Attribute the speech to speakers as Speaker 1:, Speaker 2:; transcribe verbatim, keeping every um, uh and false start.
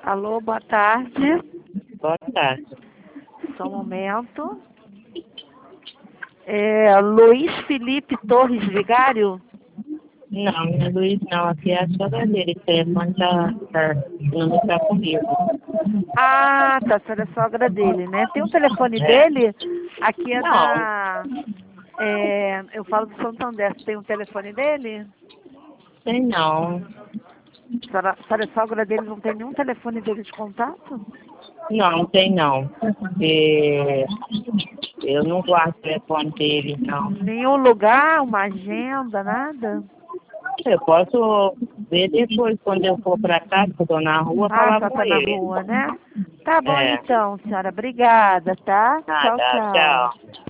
Speaker 1: Alô, boa tarde.
Speaker 2: Boa tarde.
Speaker 1: Só um momento. É, Luiz Felipe Torres Vigário?
Speaker 2: Não, não é Luiz não, aqui é a sogra dele, o telefone tá, tá, não está comigo.
Speaker 1: Ah, tá, você é a sogra dele, né? Tem o telefone
Speaker 2: É.
Speaker 1: dele? Aqui é
Speaker 2: Não,
Speaker 1: da... é, eu falo do Santander, você tem o telefone dele?
Speaker 2: sei não.
Speaker 1: A senhora, a senhora é sogra dele, não tem nenhum telefone dele de contato?
Speaker 2: Não, não tem não. Porque eu não guardo o telefone dele, não.
Speaker 1: Nenhum lugar, uma agenda, nada?
Speaker 2: Eu posso ver depois, quando eu for pra casa, que eu tô na rua,
Speaker 1: Ah,
Speaker 2: falar
Speaker 1: só
Speaker 2: com
Speaker 1: tá na
Speaker 2: ele.
Speaker 1: rua, né? Tá bom
Speaker 2: É.
Speaker 1: então, senhora. Obrigada, tá? Tchau,
Speaker 2: Nada,
Speaker 1: tchau.
Speaker 2: tchau.